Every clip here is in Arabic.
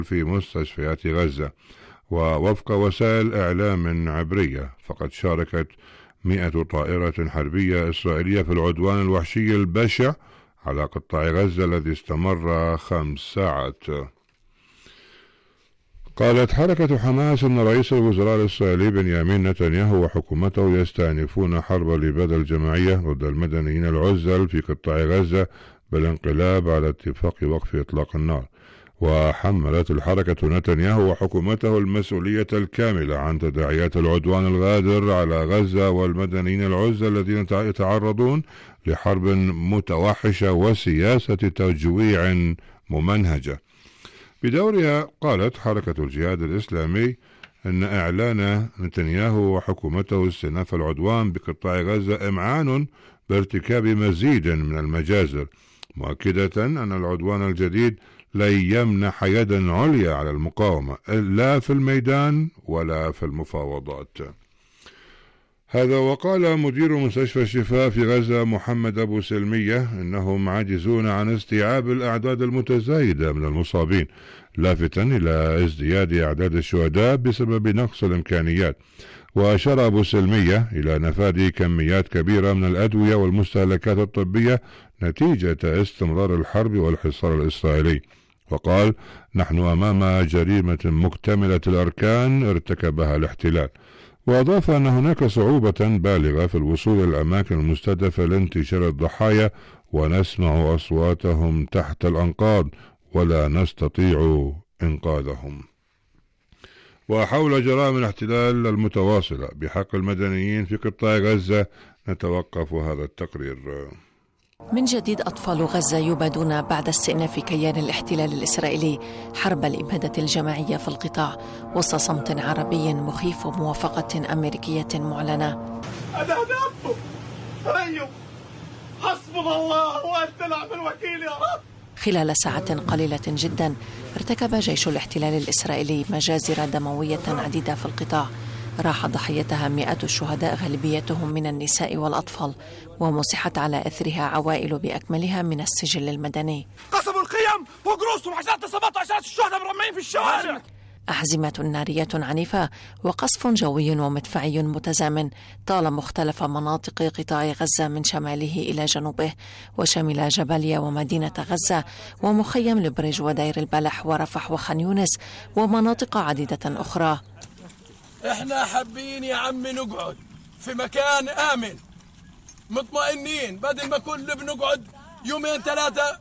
في مستشفيات غزة. ووفق وسائل إعلام عبرية فقد شاركت 100 طائرة حربية إسرائيلية في العدوان الوحشي البشع على قطاع غزة الذي استمر 5 ساعات. قالت حركة حماس أن رئيس الوزراء الإسرائيلي بنيامين نتنياهو وحكومته يستأنفون حرب الإبادة الجماعية ضد المدنيين العزل في قطاع غزة بالانقلاب على اتفاق وقف إطلاق النار. وحملت الحركة نتنياهو وحكومته المسؤولية الكاملة عن تداعيات العدوان الغادر على غزة والمدنيين العزل الذين يتعرضون لحرب متوحشة وسياسة تجويع ممنهجة. بدورها قالت حركة الجهاد الإسلامي أن إعلان نتنياهو وحكومته استئناف العدوان بقطاع غزة إمعان بارتكاب مزيد من المجازر، مؤكدة أن العدوان الجديد لن يمنح يدا عليا على المقاومة لا في الميدان ولا في المفاوضات. هذا وقال مدير مستشفى الشفاء في غزة محمد أبو سلمية إنهم عاجزون عن استيعاب الأعداد المتزايدة من المصابين، لافتا إلى ازدياد أعداد الشهداء بسبب نقص الإمكانيات. وأشار أبو سلمية إلى نفاذ كميات كبيرة من الأدوية والمستهلكات الطبية نتيجة استمرار الحرب والحصار الإسرائيلي، وقال: نحن أمام جريمة مكتملة الأركان ارتكبها الاحتلال. وأضاف أن هناك صعوبة بالغة في الوصول إلى الأماكن المستهدفة لانتشار الضحايا، ونسمع أصواتهم تحت الأنقاض ولا نستطيع إنقاذهم. وحول جرائم الاحتلال المتواصلة بحق المدنيين في قطاع غزة نتوقف هذا التقرير. من جديد أطفال غزة يبادون بعد استئناف كيان الاحتلال الإسرائيلي حرب الإبادة الجماعية في القطاع وسط صمت عربي مخيف وموافقة أمريكية معلنة. حسبنا الله وأنت نعم الوكيل يا رب. خلال ساعات قليلة جدا ارتكب جيش الاحتلال الإسرائيلي مجازر دموية عديدة في القطاع راح ضحيتها مئات الشهداء غالبيتهم من النساء والأطفال، ومسحت على أثرها عوائل بأكملها من السجل المدني. قصبوا القيم وقروسهم عشان تصبطوا عشان الشهداء مرمين في الشوارع. أحزمة نارية عنيفة وقصف جوي ومدفعي متزامن طال مختلف مناطق قطاع غزة من شماله إلى جنوبه، وشمل جباليا ومدينة غزة ومخيم البرج ودير البلح ورفح وخان يونس ومناطق عديدة أخرى. احنا حابين يا عمي نقعد في مكان آمن مطمئنين، بدل ما كل بنقعد يومين 3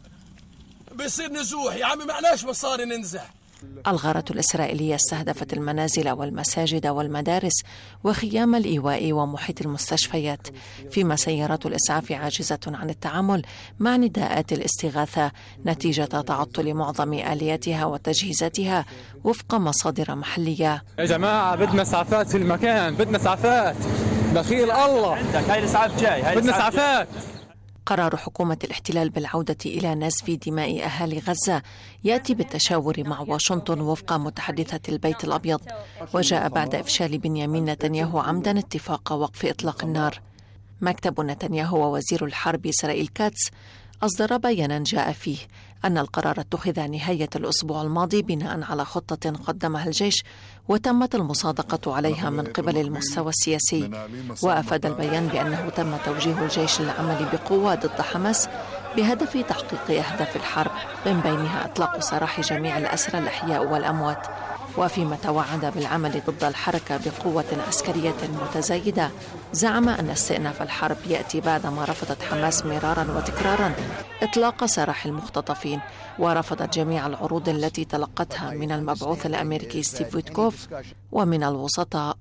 بيصير نزوح. يا عمي معناش مصاري ننزح. الغارة الإسرائيلية استهدفت المنازل والمساجد والمدارس وخيام الإيواء ومحيط المستشفيات، فيما سيارات الإسعاف عاجزة عن التعامل مع نداءات الاستغاثة نتيجة تعطل معظم آلياتها وتجهيزاتها وفق مصادر محلية. يا جماعة بدنا إسعافات في المكان، بدنا إسعافات، دخيل الله عندك، هاي الإسعاف جاي، بدنا إسعافات. قرار حكومة الاحتلال بالعودة إلى نزف دماء أهالي غزة يأتي بالتشاور مع واشنطن وفق متحدثة البيت الأبيض، وجاء بعد إفشال بنيامين نتنياهو عمدا اتفاق وقف إطلاق النار. مكتب نتنياهو ووزير الحرب إسرائيل كاتس أصدر بيانا جاء فيه أن القرار اتخذ نهاية الأسبوع الماضي بناء على خطة قدمها الجيش وتمت المصادقة عليها من قبل المستوى السياسي. وأفاد البيان بأنه تم توجيه الجيش للعمل بقوة ضد حماس بهدف تحقيق أهداف الحرب، من بينها إطلاق سراح جميع الأسرى الأحياء والأموات. وفيما توعد بالعمل ضد الحركة بقوة عسكرية متزايدة، زعم أن استئناف الحرب يأتي بعدما رفضت حماس مرارا وتكرارا إطلاق سراح المختطفين، ورفضت جميع العروض التي تلقتها من المبعوث الأمريكي ستيف ويتكوف ومن الوسطاء.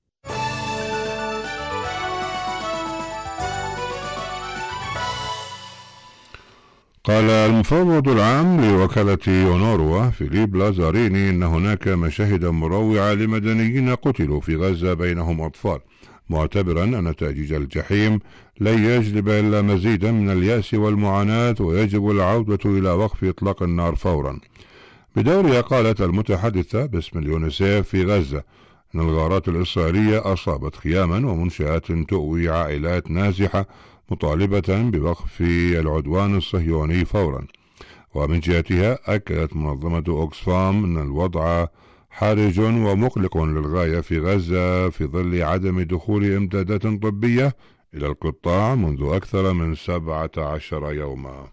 قال المفوض العام لوكالة يونوروا فيليب لازاريني إن هناك مشاهد مروعة لمدنيين قتلوا في غزة بينهم أطفال، معتبرا أن تأجيج الجحيم لن يجلب إلا مزيدا من اليأس والمعاناة، ويجب العودة إلى وقف إطلاق النار فورا. بدورها قالت المتحدثة باسم اليونيسيف في غزة أن الغارات الإسرائيلية أصابت خياما ومنشآت تؤوي عائلات نازحة، مطالبة بوقف العدوان الصهيوني فورا. ومن جهتها أكدت منظمة أوكسفام أن الوضع حرج ومقلق للغاية في غزة في ظل عدم دخول إمدادات طبية إلى القطاع منذ أكثر من 17 يوما.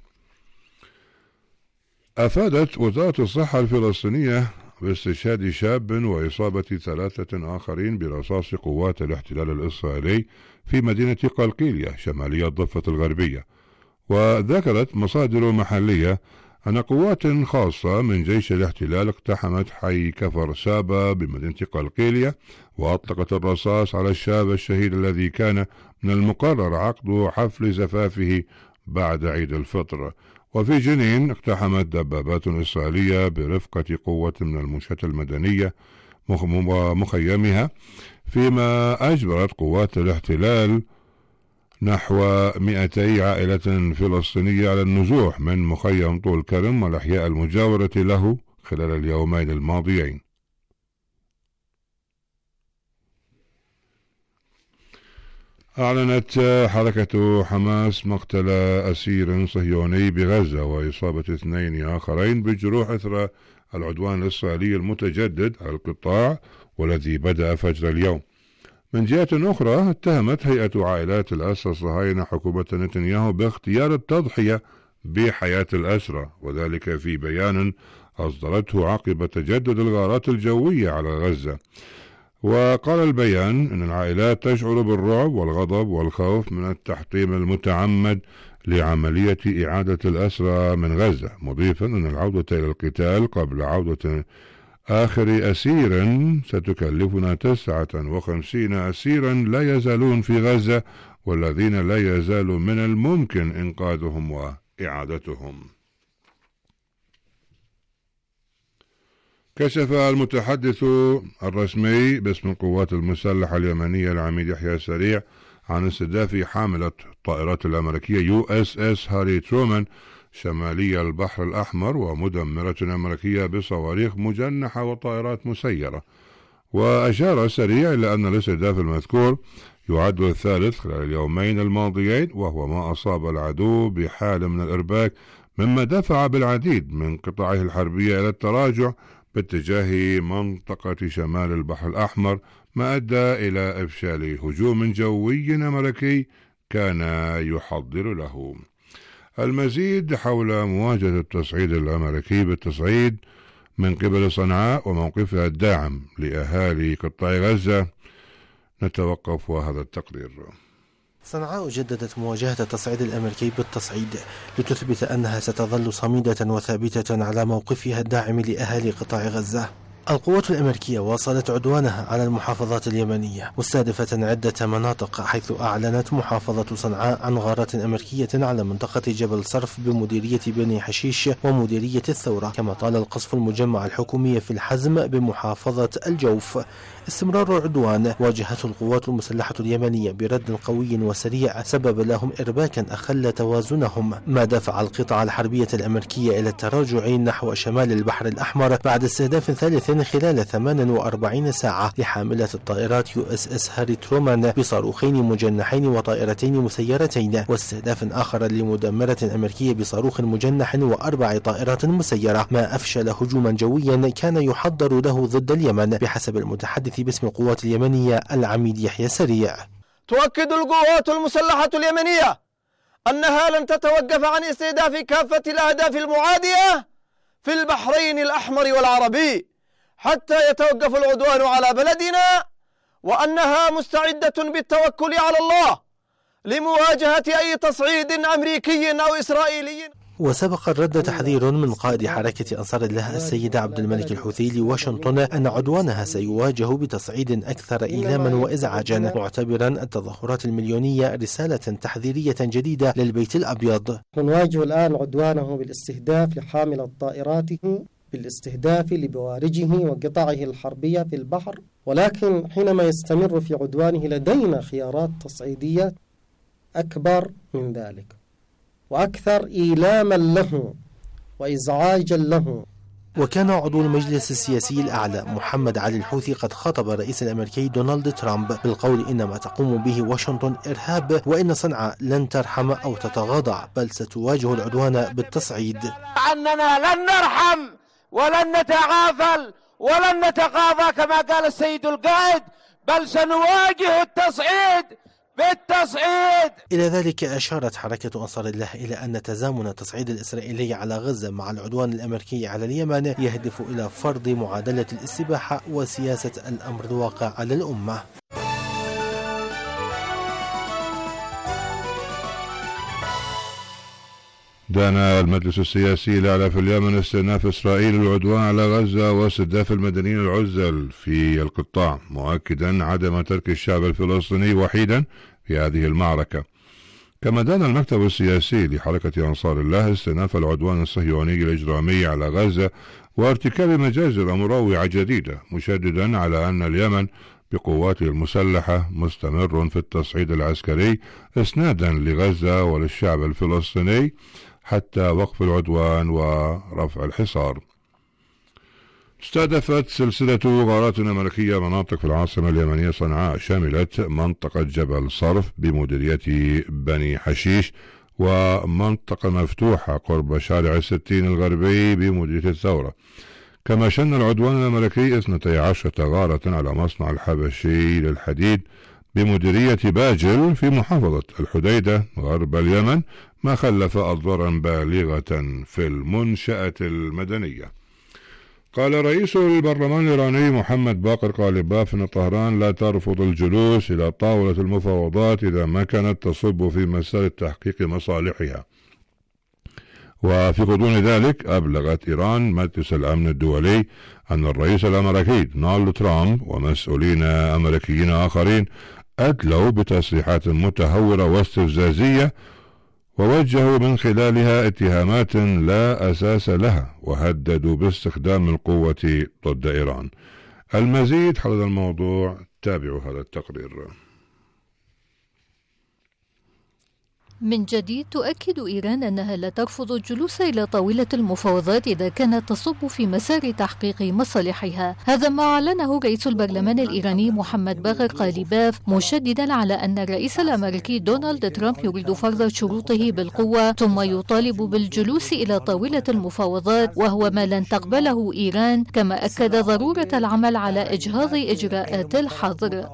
أفادت وزارة الصحة الفلسطينية باستشهاد شاب وإصابة 3 آخرين برصاص قوات الاحتلال الإسرائيلي في مدينة قلقيلية شمالية الضفة الغربية. وذكرت مصادر محلية أن قوات خاصة من جيش الاحتلال اقتحمت حي كفر سابا بمدينة قلقيلية وأطلقت الرصاص على الشاب الشهيد الذي كان من المقرر عقد حفل زفافه بعد عيد الفطر. وفي جنين اقتحمت دبابات إسرائيلية برفقة قوة من المنشاة المدنية ومخيمها، فيما أجبرت قوات الاحتلال نحو 200 عائلة فلسطينية على النزوح من مخيم طول كرم والأحياء المجاورة له خلال اليومين الماضيين. أعلنت حركة حماس مقتل أسير صهيوني بغزة وإصابة 2 آخرين بالجروح إثر العدوان الإسرائيلي المتجدد على القطاع والذي بدأ فجر اليوم. من جهة أخرى اتهمت هيئة عائلات الأسرى الصهاينة حكومة نتنياهو باختيار التضحية بحياة الأسرى، وذلك في بيان أصدرته عقب تجدد الغارات الجوية على غزة. وقال البيان أن العائلات تشعر بالرعب والغضب والخوف من التحطيم المتعمد لعملية إعادة الأسرى من غزة، مضيفا أن العودة إلى القتال قبل عودة آخر أسير ستكلفنا 59 أسيرا لا يزالون في غزة والذين لا يزال من الممكن إنقاذهم وإعادتهم. كشف المتحدث الرسمي باسم القوات المسلحة اليمنية العميد يحيى سريع عن استهداف حاملة الطائرات الأمريكية USS هاري ترومان شمالي البحر الأحمر ومدمرة أمريكية بصواريخ مجنحة وطائرات مسيرة. وأشار سريع إلى أن الاستهداف المذكور يعد الثالث خلال اليومين الماضيين، وهو ما أصاب العدو بحال من الإرباك مما دفع بالعديد من قطاعه الحربية إلى التراجع باتجاه منطقة شمال البحر الأحمر، ما أدى إلى إفشال هجوم جوي أمريكي كان يحضر له. المزيد حول مواجهة التصعيد الأمريكي بالتصعيد من قبل صنعاء وموقفها الداعم لأهالي قطاع غزة نتوقف وهذا التقرير. صنعاء جددت مواجهة التصعيد الأمريكي بالتصعيد لتثبت أنها ستظل صميدة وثابتة على موقفها الداعم لأهالي قطاع غزة. القوات الأمريكية واصلت عدوانها على المحافظات اليمنية مستهدفة عدة مناطق، حيث أعلنت محافظة صنعاء عن غارات أمريكية على منطقة جبل صرف بمديرية بني حشيش ومديرية الثورة، كما طال القصف المجمع الحكومي في الحزم بمحافظة الجوف. استمرار العدوان واجهته القوات المسلحة اليمنية برد قوي وسريع سبب لهم إرباكا أخل توازنهم، ما دفع القطاع الحربية الأمريكية إلى التراجع نحو شمال البحر الأحمر بعد استهداف ثالث خلال 48 ساعة لحاملة الطائرات USS هاري ترومان بصاروخين مجنحين وطائرتين مسيرتين، واستهداف آخر لمدمرة أمريكية بصاروخ مجنح و4 طائرات مسيرة، ما أفشل هجوما جويا كان يحضر له ضد اليمن بحسب المتحدث باسم القوات اليمنية العميد يحيى سريع. تؤكد القوات المسلحة اليمنية أنها لن تتوقف عن استهداف كافة الأهداف المعادية في البحرين الأحمر والعربي حتى يتوقف العدوان على بلدنا، وأنها مستعدة بالتوكل على الله لمواجهة أي تصعيد أمريكي أو إسرائيلي. وسبق الرد تحذير من قائد حركة أنصار الله السيد عبد الملك الحوثي لواشنطن أن عدوانها سيواجه بتصعيد أكثر إيلاما وإزعاجا، معتبرا التظاهرات المليونية رسالة تحذيرية جديدة للبيت الأبيض. نواجه الآن عدوانه بالاستهداف لحاملة طائراته، بالاستهداف لبوارجه وقطعه الحربية في البحر، ولكن حينما يستمر في عدوانه لدينا خيارات تصعيدية أكبر من ذلك وأكثر إيلاما له وإزعاجا له وكان عضو المجلس السياسي الأعلى محمد علي الحوثي قد خاطب الرئيس الأمريكي دونالد ترامب بالقول إن ما تقوم به واشنطن إرهاب، وإن صنعاء لن ترحم أو تتغاضى بل ستواجه العدوان بالتصعيد. أننا لن نرحم ولن نتغافل ولن نتغاضى كما قال السيد القائد، بل سنواجه التصعيد بالتصعيد. إلى ذلك أشارت حركة أنصار الله إلى أن تزامن التصعيد الإسرائيلي على غزة مع العدوان الأمريكي على اليمن يهدف إلى فرض معادلة الاستباحة وسياسة الأمر الواقع على الأمة. دان المجلس السياسي الأعلى في اليمن استئناف إسرائيل العدوان على غزة واستهداف المدنيين العزل في القطاع، مؤكدا عدم ترك الشعب الفلسطيني وحيدا في هذه المعركة. كما دان المكتب السياسي لحركة أنصار الله استئناف العدوان الصهيوني الإجرامي على غزة وارتكاب مجازر مروعة جديدة، مشددا على أن اليمن بقواته المسلحة مستمر في التصعيد العسكري إسنادا لغزة وللشعب الفلسطيني حتى وقف العدوان ورفع الحصار. استهدفت سلسلة غارات أمريكية مناطق في العاصمة اليمنية صنعاء، شملت منطقة جبل صرف بمديرية بني حشيش، ومنطقة مفتوحة قرب شارع الستين الغربي بمديرية الثورة. كما شن العدوان الأمريكي 12 غارة على مصنع الحبشي للحديد بمديرية باجل في محافظة الحديدة غرب اليمن، ما خلف أضرارا بالغة في المنشأة المدنية. قال رئيس البرلمان الإيراني محمد باقر قالباف أن طهران لا ترفض الجلوس إلى طاولة المفاوضات إذا ما كانت تصب في مسار تحقيق مصالحها. وفي غضون ذلك أبلغت إيران مجلس الأمن الدولي أن الرئيس الأمريكي دونالد ترامب ومسؤولين أمريكيين آخرين أدلوا بتصريحات متهورة واستفزازية، ووجهوا من خلالها اتهامات لا أساس لها، وهددوا باستخدام القوة ضد إيران. المزيد حول الموضوع تابعوا هذا التقرير. من جديد تؤكد إيران أنها لا ترفض الجلوس إلى طاولة المفاوضات إذا كانت تصب في مسار تحقيق مصالحها. هذا ما أعلنه رئيس البرلمان الإيراني محمد باقر قالباف، مشددا على أن الرئيس الأمريكي دونالد ترامب يريد فرض شروطه بالقوة ثم يطالب بالجلوس إلى طاولة المفاوضات، وهو ما لن تقبله إيران. كما أكد ضرورة العمل على إجهاض إجراءات الحظر.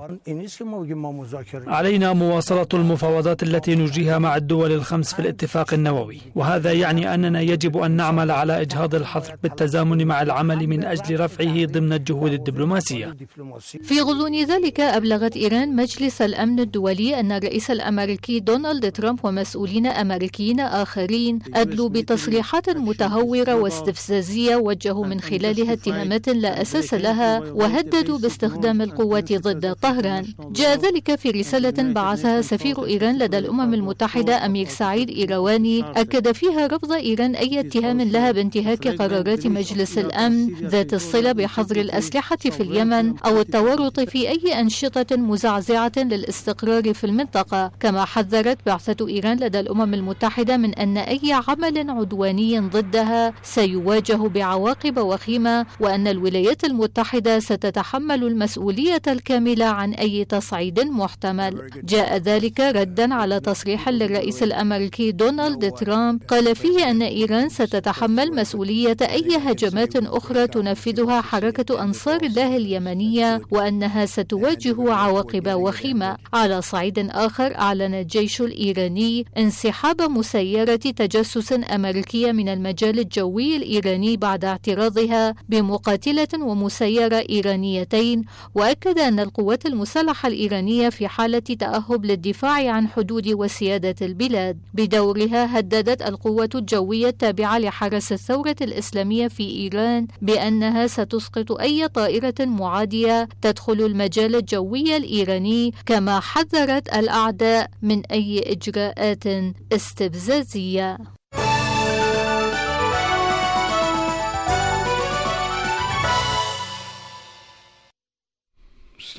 علينا مواصلة المفاوضات التي نجريها مع الدول الخمس في الاتفاق النووي، وهذا يعني أننا يجب أن نعمل على إجهاض الحظر بالتزامن مع العمل من أجل رفعه ضمن الجهود الدبلوماسية. في غضون ذلك أبلغت إيران مجلس الأمن الدولي أن الرئيس الأمريكي دونالد ترامب ومسؤولين أمريكيين آخرين أدلوا بتصريحات متهورة واستفزازية، وجهوا من خلالها اتهامات لا أساس لها، وهددوا باستخدام القوة ضد طهران. جاء ذلك في رسالة بعثها سفير إيران لدى الأمم المتحدة أمير سعيد إيرواني، أكد فيها رفض إيران أي اتهام لها بانتهاك قرارات مجلس الأمن ذات الصلة بحظر الأسلحة في اليمن أو التورط في أي أنشطة مزعزعة للاستقرار في المنطقة. كما حذرت بعثة إيران لدى الأمم المتحدة من أن أي عمل عدواني ضدها سيواجه بعواقب وخيمة، وأن الولايات المتحدة ستتحمل المسؤولية الكاملة عن أي تصعيد محتمل. جاء ذلك ردا على تصريح للرئيس الأمريكي دونالد ترامب قال فيه أن إيران ستتحمل مسؤولية أي هجمات أخرى تنفذها حركة أنصار الله اليمنية، وأنها ستواجه عواقب وخيمة. على صعيد آخر أعلن الجيش الإيراني انسحاب مسيرة تجسس أمريكية من المجال الجوي الإيراني بعد اعتراضها بمقاتلة ومسيرة إيرانيتين، وأكد أن القوات المسلحة الإيرانية في حالة تأهب للدفاع عن حدود وسيادة البلاد. بدورها هددت القوة الجوية التابعة لحرس الثورة الإسلامية في إيران بأنها ستسقط أي طائرة معادية تدخل المجال الجوي الإيراني، كما حذرت الأعداء من أي إجراءات استفزازية.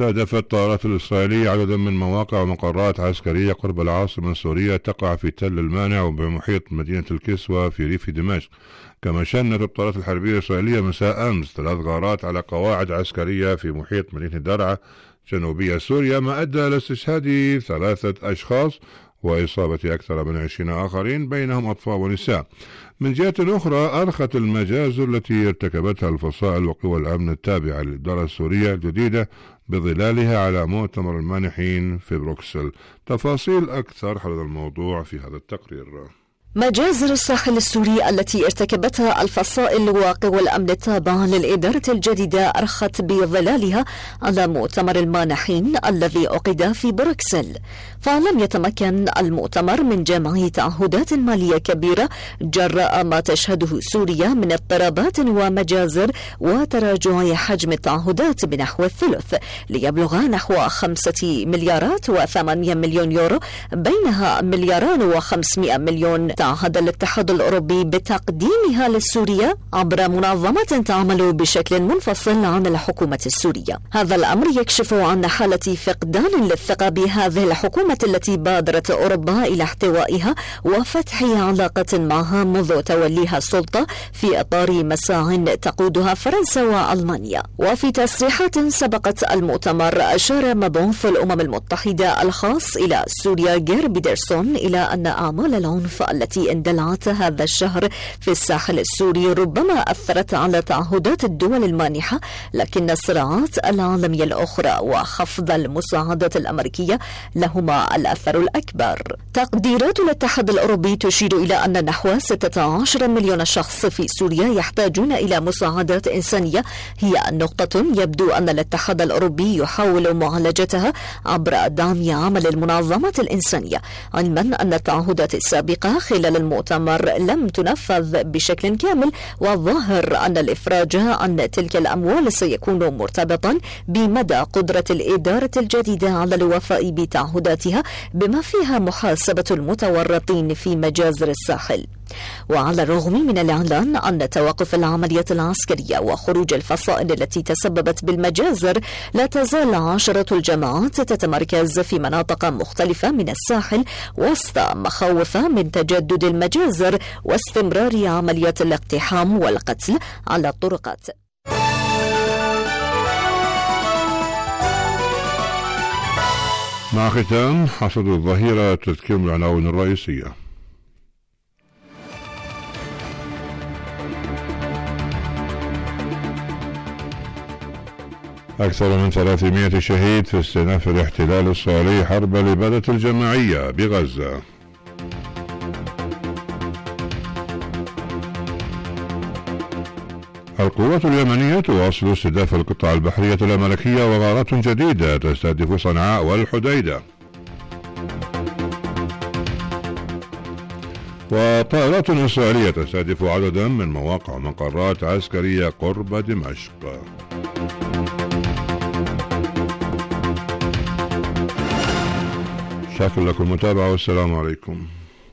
استهدفت الطائرات الإسرائيلية عددا من مواقع ومقرات عسكرية قرب العاصمة السورية تقع في تل المانع وبمحيط مدينة الكسوة في ريف دمشق. كما شنت الطائرات الحربية الإسرائيلية مساء أمس 3 غارات على قواعد عسكرية في محيط مدينة درعا جنوبية سوريا، ما أدى إلى استشهاد 3 أشخاص وإصابة أكثر من 20 آخرين بينهم أطفال ونساء. من جهة أخرى، أرخت المجازر التي ارتكبتها الفصائل وقوى الأمن التابعة للإدارة السورية الجديدة بظلالها على مؤتمر المانحين في بروكسل. تفاصيل أكثر حول الموضوع في هذا التقرير. مجازر الساحل السوري التي ارتكبتها الفصائل وقوى الأمن التابعة للإدارة الجديدة أرخت بظلالها على مؤتمر المانحين الذي عقد في بروكسل، فلم يتمكن المؤتمر من جمع تعهدات مالية كبيرة جراء ما تشهده سوريا من اضطرابات ومجازر وتراجع حجم التعهدات بنحو الثلث ليبلغ نحو 5 مليارات و800 مليون يورو، بينها 2 مليار و500 مليون تعهد الاتحاد الأوروبي بتقديمها لسوريا عبر منظمة تعمل بشكل منفصل عن الحكومة السورية. هذا الأمر يكشف عن حالة فقدان للثقة بهذه الحكومة التي بادرت أوروبا إلى احتوائها وفتح علاقة معها منذ توليها السلطة في إطار مساع تقودها فرنسا وألمانيا. وفي تصريحات سبقت المؤتمر، أشار مبعوث الأمم المتحدة الخاص إلى سوريا جير بيدرسون إلى أن أعمال العنف التي اندلعت هذا الشهر في الساحل السوري ربما أثرت على تعهدات الدول المانحة، لكن الصراعات العالمية الأخرى وخفض المساعدات الأمريكية لهما الأثر الأكبر. تقديرات الاتحاد الأوروبي تشير إلى أن نحو 16 مليون شخص في سوريا يحتاجون إلى مساعدات إنسانية، هي نقطة يبدو أن الاتحاد الأوروبي يحاول معالجتها عبر دعم عمل المنظمات الإنسانية، علما أن التعهدات السابقة خلال المؤتمر لم تنفذ بشكل كامل، والظاهر أن الإفراج عن تلك الأموال سيكون مرتبطا بمدى قدرة الإدارة الجديدة على الوفاء بتعهداتها، بما فيها محاسبة المتورطين في مجازر الساحل. وعلى الرغم من الإعلان عن توقف العمليات العسكرية وخروج الفصائل التي تسببت بالمجازر، لا تزال عشرة الجماعات تتمركز في مناطق مختلفة من الساحل وسط مخاوف من تجدد المجازر واستمرار عمليات الاقتحام والقتل على الطرقات. مع ختام حصد الظهيرة تذكير العناوين الرئيسية. أكثر من 300 شهيد في استئناف الاحتلال الإسرائيلي حرب الإبادة الجماعية بغزة. القوات اليمنية تواصل استهداف القطاع البحرية الأمريكية وغارات جديدة تستهدف صنعاء والحديدة. وطائرات إسرائيلية تستهدف عددا من مواقع ومقرات عسكرية قرب دمشق. شكرا لكم المتابعة والسلام عليكم.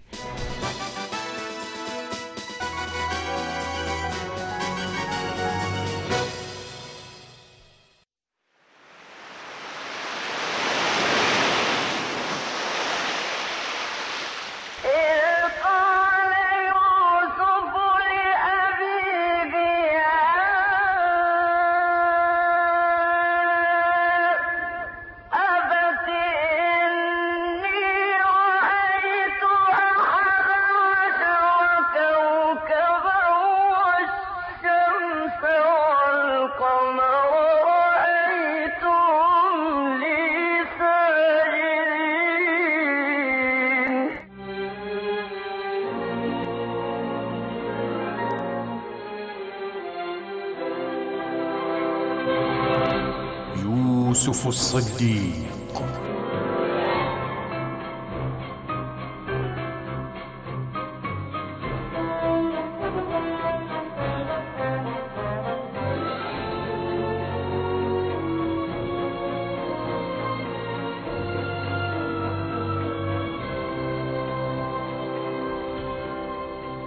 يوسف الصديق.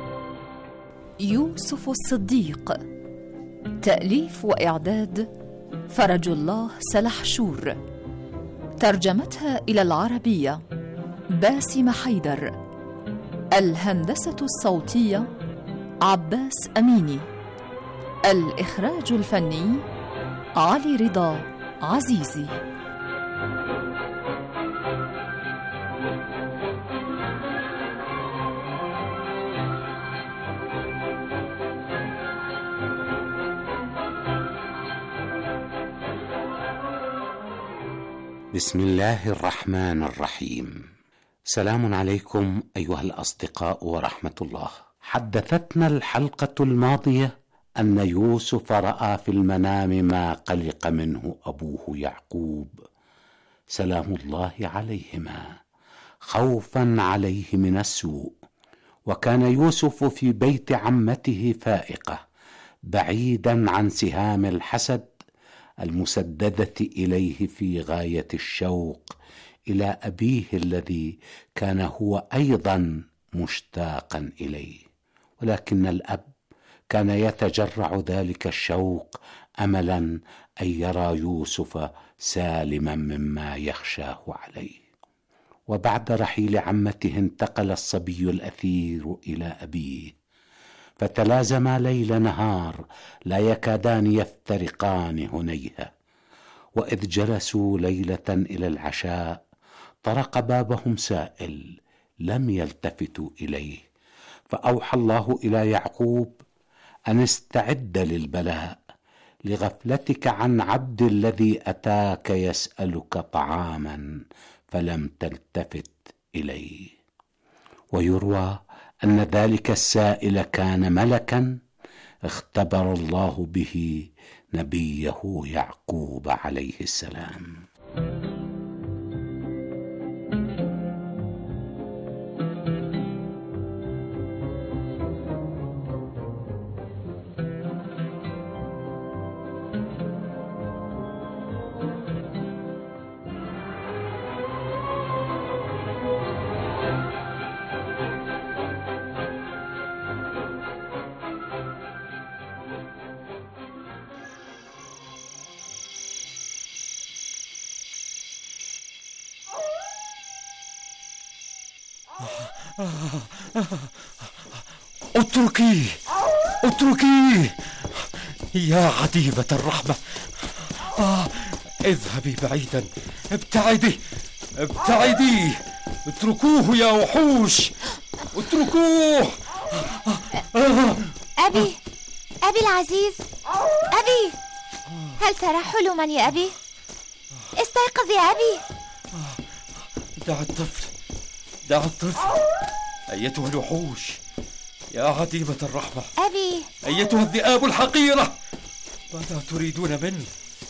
يوسف الصديق. تأليف وإعداد فرج الله سلحشور، ترجمتها إلى العربية باسم حيدر، الهندسة الصوتية عباس أميني، الإخراج الفني علي رضا عزيزي. بسم الله الرحمن الرحيم. سلام عليكم أيها الأصدقاء ورحمة الله. حدثتنا الحلقة الماضية أن يوسف رأى في المنام ما قلق منه أبوه يعقوب سلام الله عليهما، خوفا عليه من السوء. وكان يوسف في بيت عمته فائقة، بعيدا عن سهام الحسد المسددة إليه في غاية الشوق إلى أبيه الذي كان هو أيضا مشتاقا إليه. ولكن الأب كان يتجرع ذلك الشوق أملا أن يرى يوسف سالما مما يخشاه عليه. وبعد رحيل عمته انتقل الصبي الأثير إلى أبيه، فتلازما ليل نهار لا يكادان يفترقان هنيهة. وإذ جلسوا ليلة إلى العشاء طرق بابهم سائل، لم يلتفتوا إليه، فأوحى الله إلى يعقوب أن استعد للبلاء لغفلتك عن عبد الذي أتاك يسألك طعاما فلم تلتفت إليه. ويروى أن ذلك السائل كان ملكا اختبر الله به نبيه يعقوب عليه السلام. اتركي يا عديمة الرحمة. اذهبي بعيدا، ابتعدي. اتركوه يا وحوش، اتركوه. أبي العزيز، أبي، هل ترى حلما يا أبي؟ استيقظ يا أبي. دع الطفل أيتها الوحوش، يا عديمة الرحمة. أبي، أيتها الذئاب الحقيرة، ماذا تريدون مني؟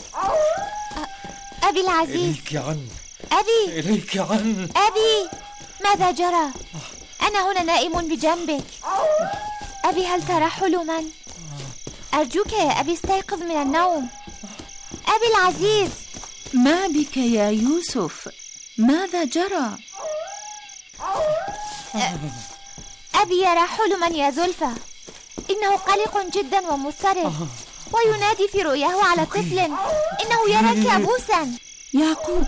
أبي العزيز، إليك عن أبي، ماذا جرى؟ أنا هنا نائم بجنبك. أبي، هل ترى حلما؟ أرجوك يا أبي استيقظ من النوم. أبي العزيز، ما بك يا يوسف؟ ماذا جرى؟ أبي يرى حلما يا زلفى، إنه قلق جدا ومضطرب، وينادي في رؤياه على طفل إنه يرى كابوسا. يعقوب،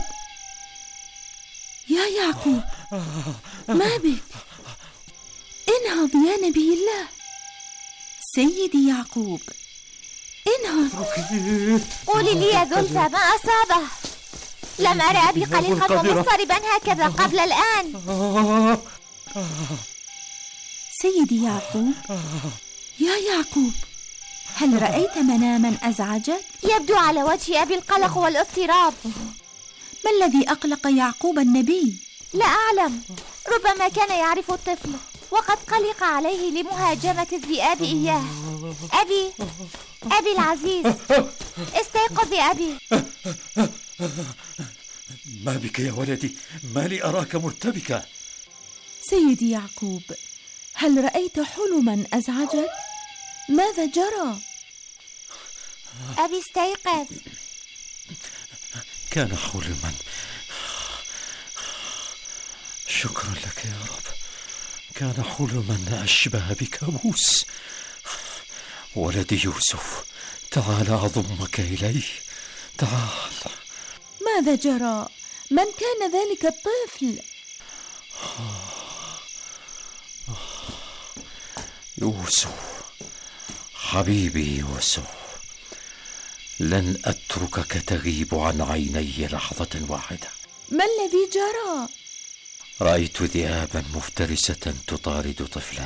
يا يعقوب، ما بك؟ انهض يا نبي الله. سيدي يعقوب، انهض. قولي لي يا زلفى، ما أصابه؟ لم أرى أبي قلقا ومضطربا هكذا قبل الآن. سيدي يعقوب، يا يعقوب، هل رأيت مناما أزعجك؟ يبدو على وجه أبي القلق والاضطراب. ما الذي أقلق يعقوب النبي؟ لا أعلم، ربما كان يعرف الطفل وقد قلق عليه لمهاجمة الذئاب إياه. أبي العزيز، استيقظ يا أبي. ما بك يا ولدي؟ ما لي أراك مرتبكا؟ سيدي يعقوب، هل رأيت حلما أزعجك؟ ماذا جرى؟ أبي استيقظ. كان حلما. شكرا لك يا رب، كان حلما أشبه بكابوس. ولدي يوسف، تعال أضمك إلي. تعال. ماذا جرى؟ من كان ذلك الطفل؟ يوسف حبيبي يوسف، لن أتركك تغيب عن عيني لحظة واحدة. ما الذي جرى؟ رأيت ذئابا مفترسة تطارد طفلا،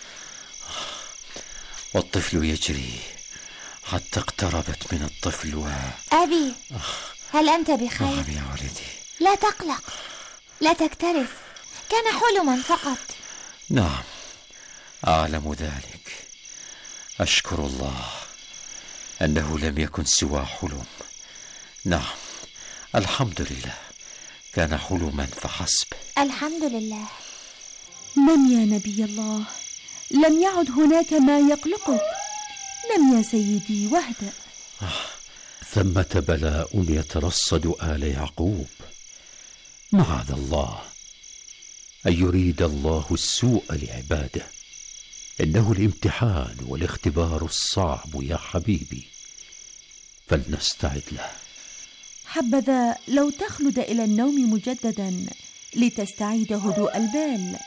والطفل يجري حتى اقتربت من الطفل أبي، هل أنت بخير؟ نعم يا ولدي. لا تقلق، لا تكترث، كان حلما فقط. نعم أعلم ذلك، أشكر الله أنه لم يكن سوى حلم. نعم الحمد لله، كان حلما فحسب. الحمد لله. نم يا نبي الله، لم يعد هناك ما يقلقك. نم يا سيدي واهدأ. ثمة بلاء يترصد آل يعقوب، معاذ الله أن يريد الله السوء لعباده، إنه الامتحان والاختبار الصعب يا حبيبي، فلنستعد له. حبذا لو تخلد إلى النوم مجددا لتستعيد هدوء البال.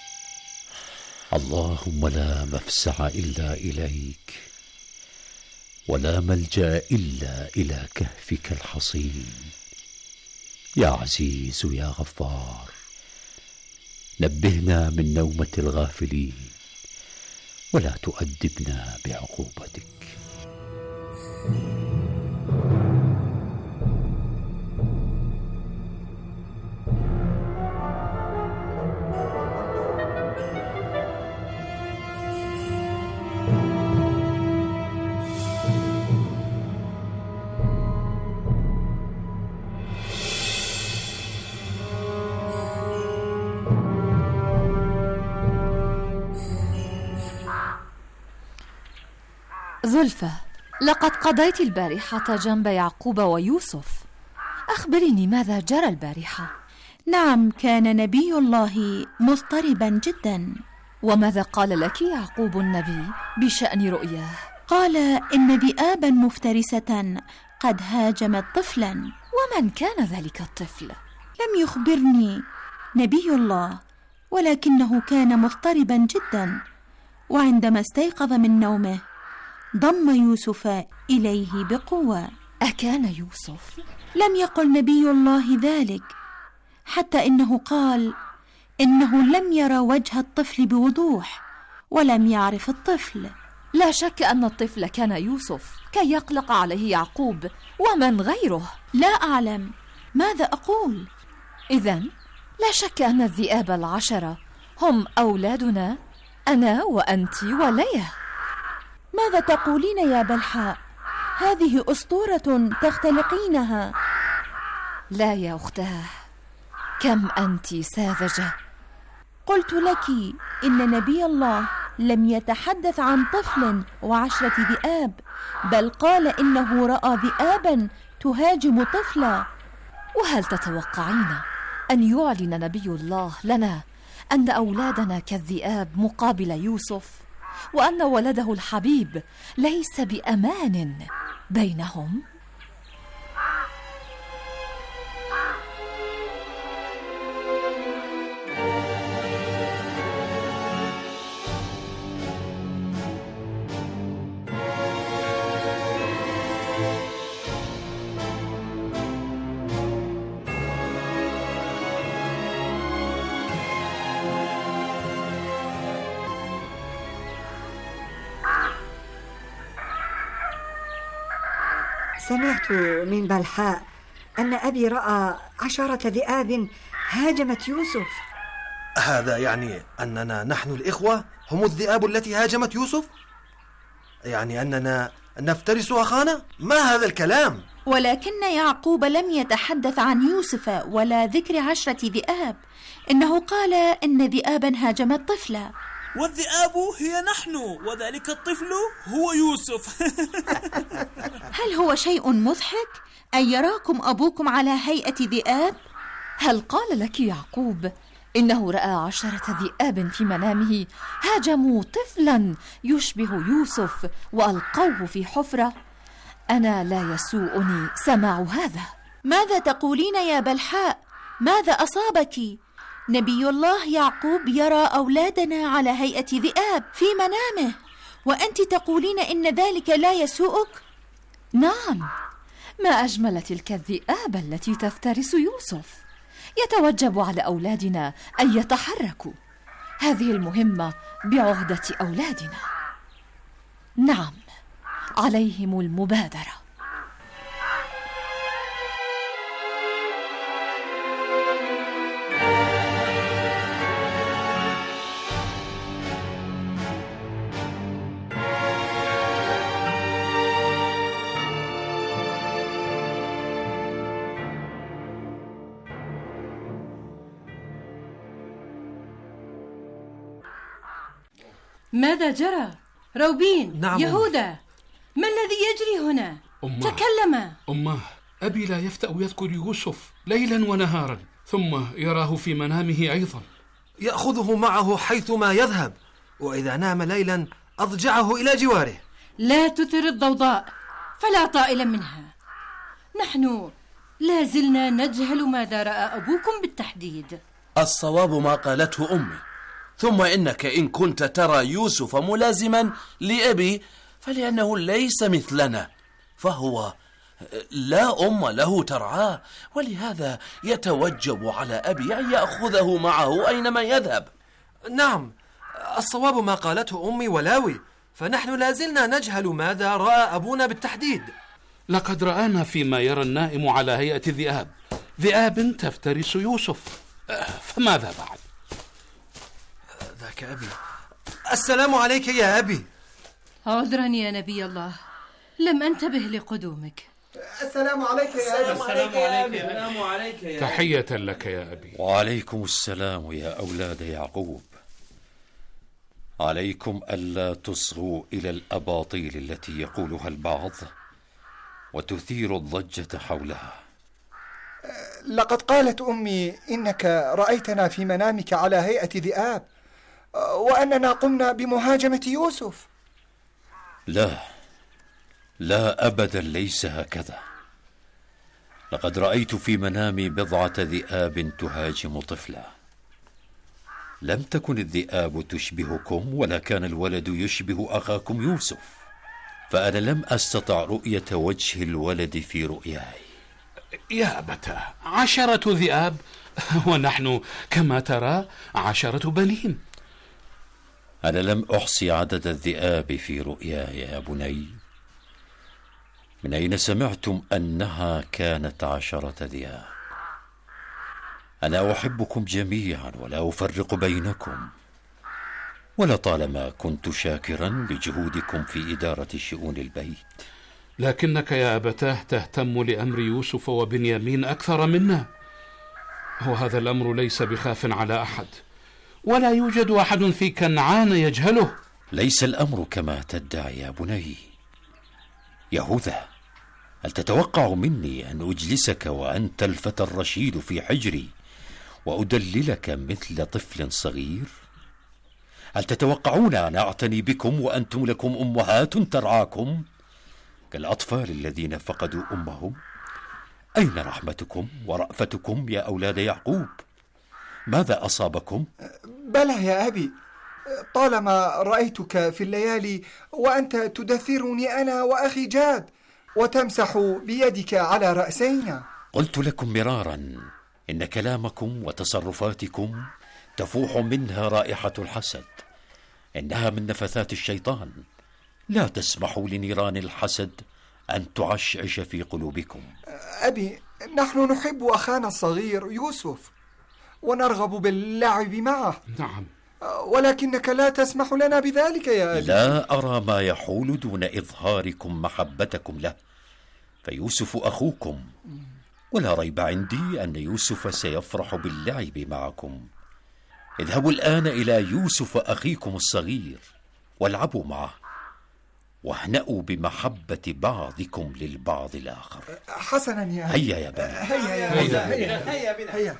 اللهم لا مفزع إلا إليك، ولا ملجأ إلا إلى كهفك الحصين. يا عزيز يا غفار، نبهنا من نومة الغافلين، ولا تؤدبنا بعقوبتك. زلفة، لقد قضيت البارحة جنب يعقوب ويوسف، أخبريني ماذا جرى البارحة؟ نعم، كان نبي الله مضطربا جدا. وماذا قال لك يعقوب النبي بشأن رؤياه؟ قال إن ذئابا مفترسة قد هاجمت طفلا. ومن كان ذلك الطفل؟ لم يخبرني نبي الله، ولكنه كان مضطربا جدا، وعندما استيقظ من نومه ضم يوسف إليه بقوة. أكان يوسف؟ لم يقل نبي الله ذلك، حتى إنه قال إنه لم يرى وجه الطفل بوضوح، ولم يعرف الطفل. لا شك أن الطفل كان يوسف كي يقلق عليه يعقوب، ومن غيره؟ لا أعلم ماذا أقول. إذن لا شك أن الذئاب 10 هم أولادنا، أنا وأنت وليا. ماذا تقولين يا بلحاء؟ هذه أسطورة تختلقينها. لا يا أختاه، كم أنت ساذجة. قلت لك إن نبي الله لم يتحدث عن طفل و10 ذئاب، بل قال إنه رأى ذئابا تهاجم طفلا. وهل تتوقعين أن يعلن نبي الله لنا أن أولادنا كالذئاب مقابل يوسف، وأن ولده الحبيب ليس بأمان بينهم؟ سمعت من بلحاء أن أبي رأى 10 ذئاب هاجمت يوسف. هذا يعني أننا نحن الإخوة هم الذئاب التي هاجمت يوسف؟ يعني أننا نفترس أخانا؟ ما هذا الكلام؟ ولكن يعقوب لم يتحدث عن يوسف ولا ذكر 10 ذئاب، إنه قال إن ذئابا هاجمت طفلا. والذئاب هي نحن، وذلك الطفل هو يوسف. هل هو شيء مضحك أن يراكم أبوكم على هيئة ذئاب؟ هل قال لك يعقوب إنه رأى 10 ذئاب في منامه هاجموا طفلا يشبه يوسف وألقوه في حفرة؟ أنا لا يسوءني سماع هذا. ماذا تقولين يا بلحاء؟ ماذا أصابك؟ نبي الله يعقوب يرى أولادنا على هيئة ذئاب في منامه، وأنت تقولين إن ذلك لا يسوءك؟ نعم، ما أجمل تلك الذئاب التي تفترس يوسف. يتوجب على أولادنا أن يتحركوا. هذه المهمة بعهدة أولادنا. نعم، عليهم المبادرة. ماذا جرى؟ روبين، نعم يهوذا، ما الذي يجري هنا؟ تكلم. أماه، أبي لا يفتأ يذكر يوسف ليلا ونهارا، ثم يراه في منامه أيضا. يأخذه معه حيثما يذهب، وإذا نام ليلا أضجعه إلى جواره. لا تثر الضوضاء، فلا طائل منها. نحن لا زلنا نجهل ماذا رأى أبوكم بالتحديد. الصواب ما قالته أمي، ثم إنك إن كنت ترى يوسف ملازما لأبي فلأنه ليس مثلنا، فهو لا أم له ترعاه، ولهذا يتوجب على أبي أن يأخذه معه أينما يذهب. نعم، الصواب ما قالته أمي ولاوي، فنحن لازلنا نجهل ماذا رأى أبونا بالتحديد. لقد رآنا فيما يرى النائم على هيئة ذئاب تفترس يوسف، فماذا بعد؟ ذاك أبي. السلام عليك يا أبي. عذرا يا نبي الله، لم أنتبه لقدومك. السلام عليك يا أبي. السلام عليك يا أبي. تحية لك يا أبي. وعليكم السلام يا أولاد يعقوب. عليكم ألا تصغوا إلى الأباطيل التي يقولها البعض وتثير الضجة حولها. لقد قالت أمي إنك رأيتنا في منامك على هيئة ذئاب، وأننا قمنا بمهاجمة يوسف. لا أبدا، ليس هكذا. لقد رأيت في منامي بضعة ذئاب تهاجم طفلا. لم تكن الذئاب تشبهكم، ولا كان الولد يشبه أخاكم يوسف، فأنا لم أستطع رؤية وجه الولد في رؤياي. يا أبتاه، 10 ذئاب ونحن كما ترى 10 بنين. أنا لم أحصي عدد الذئاب في رؤياي يا بني. من أين سمعتم أنها كانت 10 ذئاب؟ أنا أحبكم جميعا ولا أفرق بينكم، ولطالما كنت شاكرا لجهودكم في إدارة شؤون البيت. لكنك يا أبتاه تهتم لأمر يوسف وبنيامين أكثر منا، وهذا الأمر ليس بخاف على أحد، ولا يوجد أحد في كنعان يجهله. ليس الأمر كما تدعي يا بني. يهوذا، هل تتوقع مني أن أجلسك وأنت الفتى الرشيد في حجري وأدللك مثل طفل صغير؟ هل تتوقعون أن أعتني بكم وأنتم لكم أمهات ترعاكم كالأطفال الذين فقدوا أمهم؟ أين رحمتكم ورأفتكم يا أولاد يعقوب؟ ماذا أصابكم؟ بلى يا أبي، طالما رأيتك في الليالي وأنت تدثرني أنا وأخي جاد وتمسح بيدك على رأسينا. قلت لكم مرارا إن كلامكم وتصرفاتكم تفوح منها رائحة الحسد، إنها من نفثات الشيطان. لا تسمحوا لنيران الحسد أن تعشعش في قلوبكم. أبي، نحن نحب أخانا الصغير يوسف ونرغب باللعب معه. نعم، ولكنك لا تسمح لنا بذلك يا أبي. لا أرى ما يحول دون إظهاركم محبتكم له، فيوسف أخوكم، ولا ريب عندي أن يوسف سيفرح باللعب معكم. اذهبوا الآن إلى يوسف أخيكم الصغير والعبوا معه، واهنأوا بمحبة بعضكم للبعض الآخر. حسنا يا أبي. هيا يا بني، هيا يا هيا. هيا.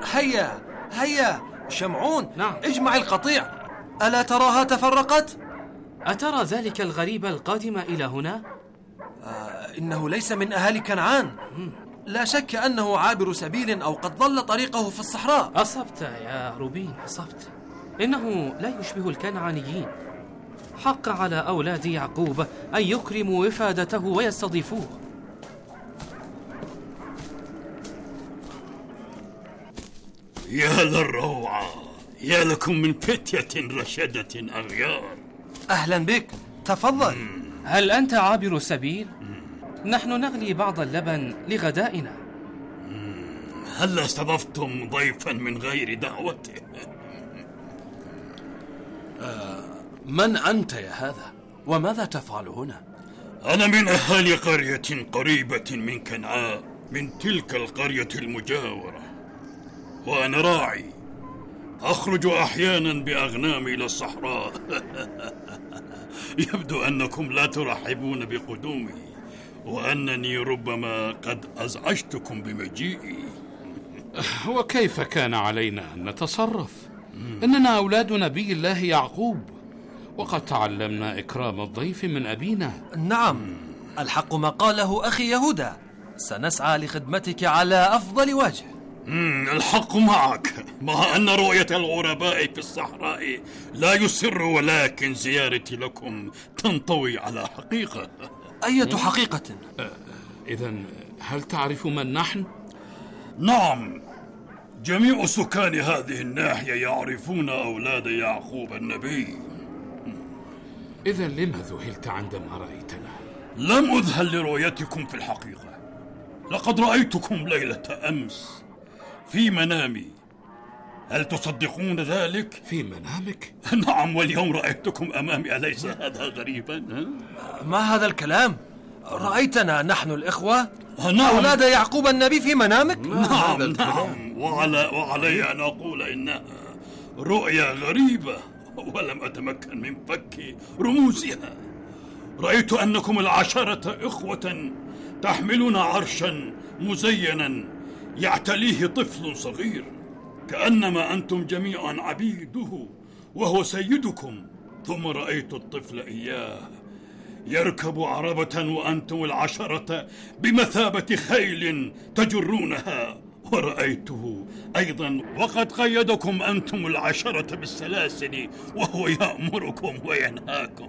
هيا شمعون. نعم. اجمع القطيع. ألا تراها تفرقت؟ أترى ذلك الغريب القادم إلى هنا؟ إنه ليس من أهالي كنعان. لا شك أنه عابر سبيل أو قد ضل طريقه في الصحراء. أصبت يا روبين، أصبت. إنه لا يشبه الكنعانيين. حق على أولاد يعقوب أن يكرموا وفادته ويستضيفوه. يا للروعة، يا لكم من فتية رشدة أغيار. أهلا بك، تفضل. هل أنت عابر سبيل؟ نحن نغلي بعض اللبن لغدائنا. هل استضفتم ضيفا من غير دعوته؟ من أنت يا هذا؟ وماذا تفعل هنا؟ أنا من أهالي قرية قريبة من كنعان، من تلك القرية المجاورة، وأنا راعي أخرج أحيانا بأغنامي إلى الصحراء. يبدو أنكم لا ترحبون بقدومي، وأنني ربما قد أزعجتكم بمجيئي. وكيف كان علينا أن نتصرف؟ إننا أولاد نبي الله يعقوب، وقد تعلمنا إكرام الضيف من أبينا. نعم، الحق ما قاله أخي يهوذا، سنسعى لخدمتك على أفضل وجه. الحق معك، مع أن رؤية الغرباء في الصحراء لا يسر، ولكن زيارتي لكم تنطوي على حقيقة. أية حقيقة؟ إذن هل تعرف من نحن؟ نعم، جميع سكان هذه الناحية يعرفون أولاد يعقوب النبي. إذن لما ذهلت عندما رأيتنا؟ لم أذهل لرؤيتكم في الحقيقة، لقد رأيتكم ليلة أمس في منامي. هل تصدقون ذلك؟ في منامك؟ نعم، واليوم رأيتكم أمامي. أليس هذا غريبا؟ ما هذا الكلام؟ رأيتنا نحن الإخوة؟ نعم. أولاد يعقوب النبي في منامك؟ نعم، وعلي أن أقول إنها رؤيا غريبة، ولم أتمكن من فك رموزها. رأيت أنكم العشرة إخوة تحملون عرشا مزينا يعتليه طفل صغير، كأنما أنتم جميعا عبيده وهو سيدكم. ثم رأيت الطفل إياه يركب عربة وأنتم العشرة بمثابة خيل تجرونها، ورأيته أيضا وقد قيدكم أنتم العشرة بالسلاسل وهو يأمركم وينهاكم.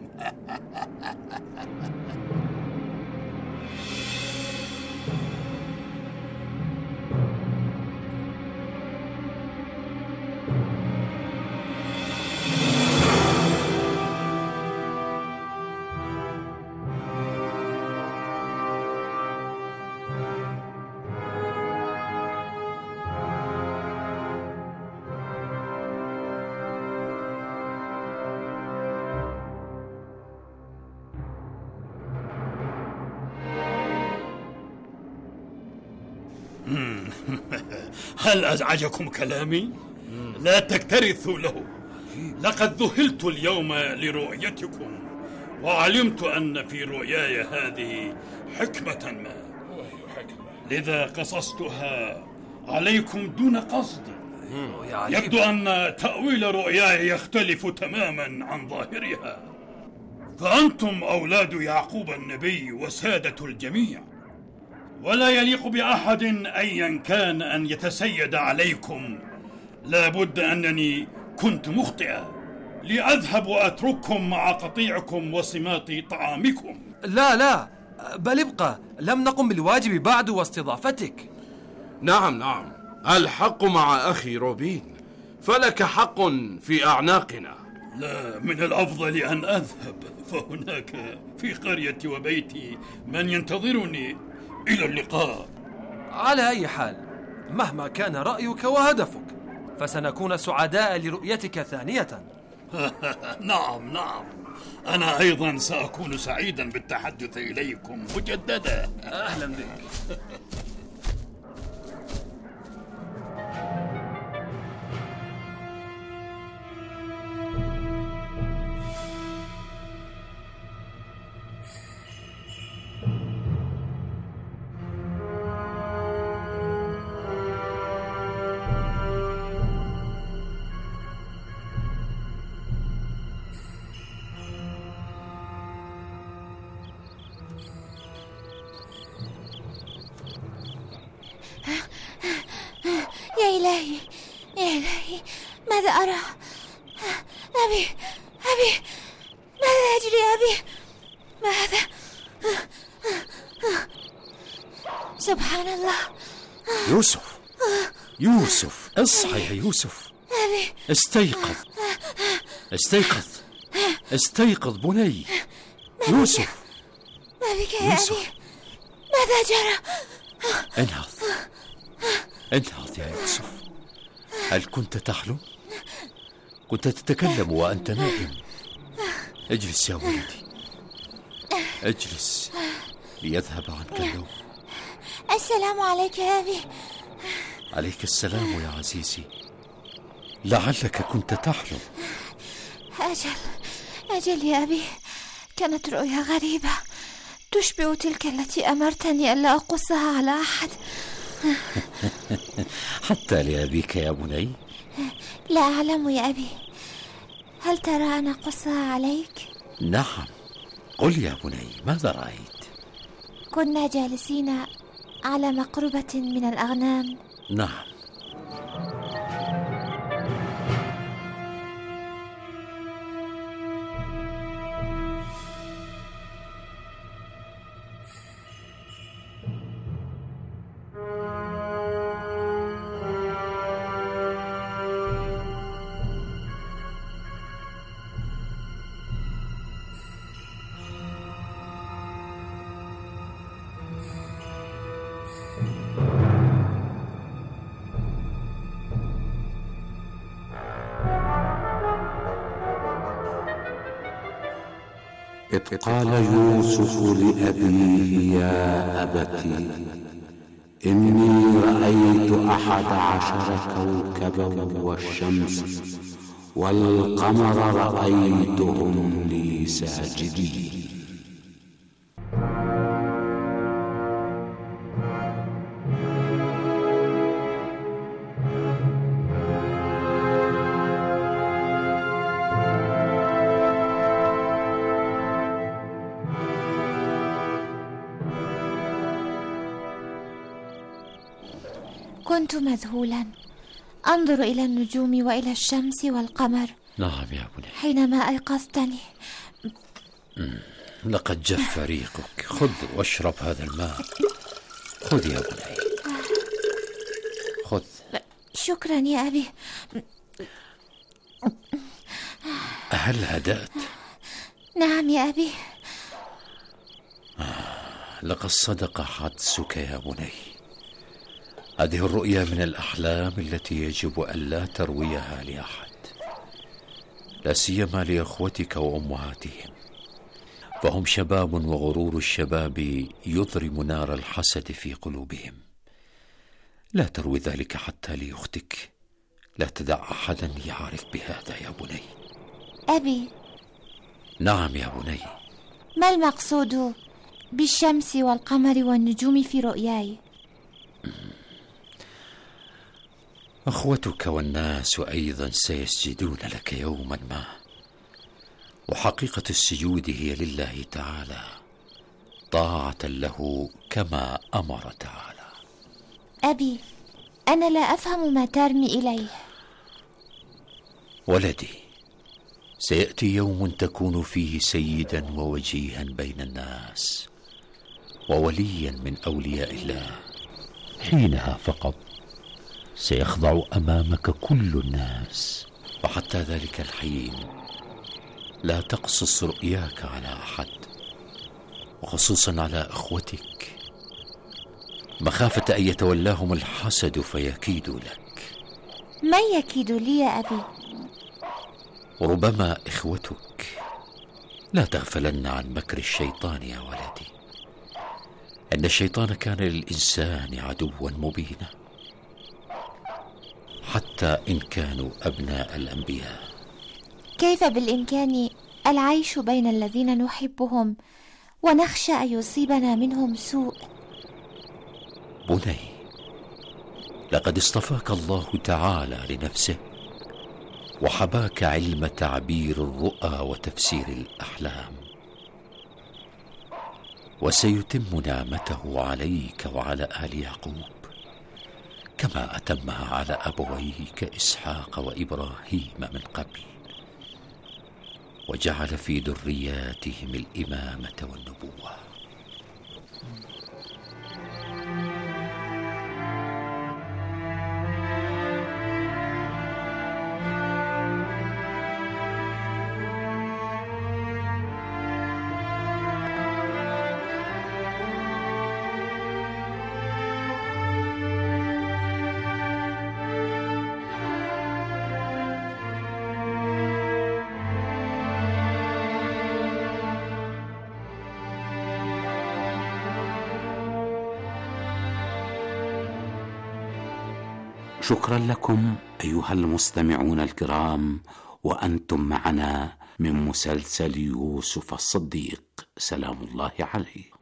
هل أزعجكم كلامي؟ لا تكترثوا له. لقد ذهلت اليوم لرؤيتكم، وعلمت أن في رؤياي هذه حكمة ما، لذا قصصتها عليكم دون قصد. يبدو أن تأويل رؤياي يختلف تماما عن ظاهرها، فأنتم أولاد يعقوب النبي وسادة الجميع، ولا يليق بأحد أيا كان أن يتسيد عليكم. لا بد أنني كنت مخطئا لأذهب وأترككم مع قطيعكم وصمات طعامكم. لا، بل ابقى، لم نقم بالواجب بعد واستضافتك. نعم، الحق مع أخي روبين، فلك حق في أعناقنا. لا، من الأفضل أن أذهب، فهناك في قريتي وبيتي من ينتظرني. إلى اللقاء. على أي حال، مهما كان رأيك وهدفك، فسنكون سعداء لرؤيتك ثانية. نعم، أنا أيضا سأكون سعيدا بالتحدث إليكم مجددا. أهلا بك. إلهي يا إلهي، ماذا أرى؟ أبي ماذا يجري أبي؟ ماذا؟ سبحان الله. يوسف اصحى يا يوسف. أبي استيقظ بني. يوسف، ما بك يا أبي؟ ماذا جرى؟ انهض يا يوسف. هل كنت تحلم؟ كنت تتكلم وأنت نائم. اجلس يا ولدي، اجلس ليذهب عنك النوم. السلام عليك يا أبي. عليك السلام يا عزيزي. لعلك كنت تحلم. أجل يا أبي، كانت رؤيا غريبة تشبه تلك التي أمرتني ألا أقصها على أحد. حتى لأبيك يا بني؟ لا أعلم يا أبي، هل ترى أن أقصها عليك؟ نعم، قل يا بني، ماذا رأيت؟ كنا جالسين على مقربة من الأغنام. نعم. إذ قال يوسف لأبيه يا أبت إني رأيت 11 كوكبا والشمس والقمر رأيتهم لي ساجدين. كنت مذهولا أنظر إلى النجوم وإلى الشمس والقمر. نعم يا بني. حينما أيقظتني لقد جف ريقك. خذ واشرب هذا الماء. خذ يا بني، خذ. شكرا يا أبي. هل هدأت؟ نعم يا أبي. لقد صدق حدسك يا بني. هذه الرؤيا من الأحلام التي يجب ألا ترويها لأحد، لا سيما لأخوتك وأمهاتهم، فهم شباب وغرور الشباب يضرم نار الحسد في قلوبهم. لا تروي ذلك حتى لأختك. لا تدع أحدا يعرف بهذا يا بني. أبي. نعم يا بني. ما المقصود بالشمس والقمر والنجوم في رؤياي؟ أخوتك والناس أيضا سيسجدون لك يوما ما، وحقيقة السجود هي لله تعالى، طاعة له كما أمر تعالى. أبي، أنا لا أفهم ما ترمي إليه. ولدي، سيأتي يوم تكون فيه سيدا ووجيها بين الناس ووليا من أولياء الله. حينها فقط سيخضع أمامك كل الناس، وحتى ذلك الحين لا تقصص رؤياك على أحد، وخصوصا على أخوتك، مخافة أن يتولاهم الحسد فيكيدوا لك. من يكيد لي يا أبي؟ ربما إخوتك. لا تغفلن عن مكر الشيطان يا ولدي، إن الشيطان كان للإنسان عدوا مبينا، حتى إن كانوا أبناء الأنبياء. كيف بالإمكان العيش بين الذين نحبهم ونخشى أن يصيبنا منهم سوء؟ بني، لقد اصطفاك الله تعالى لنفسه، وحباك علم تعبير الرؤى وتفسير الأحلام، وسيتم نعمته عليك وعلى آل يعقوب كما أتمها على أبويك إسحاق وإبراهيم من قبل، وجعل في ذرياتهم الإمامة والنبوة. شكرا لكم أيها المستمعون الكرام، وأنتم معنا من مسلسل يوسف الصديق سلام الله عليه.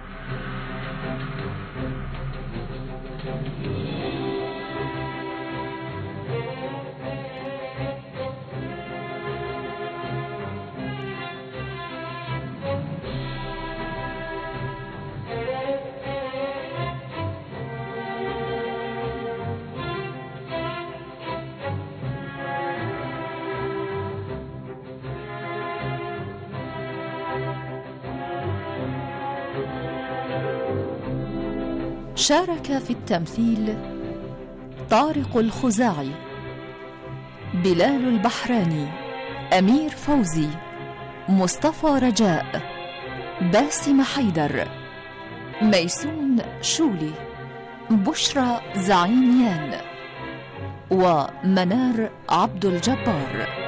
شارك في التمثيل طارق الخزاعي، بلال البحراني، أمير فوزي، مصطفى رجاء، باسم حيدر، ميسون شولي، بشرى زعيميان، ومنار عبد الجبار.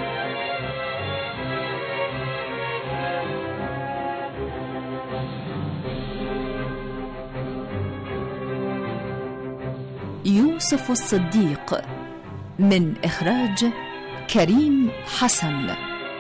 يوسف الصديق من إخراج كريم حسن.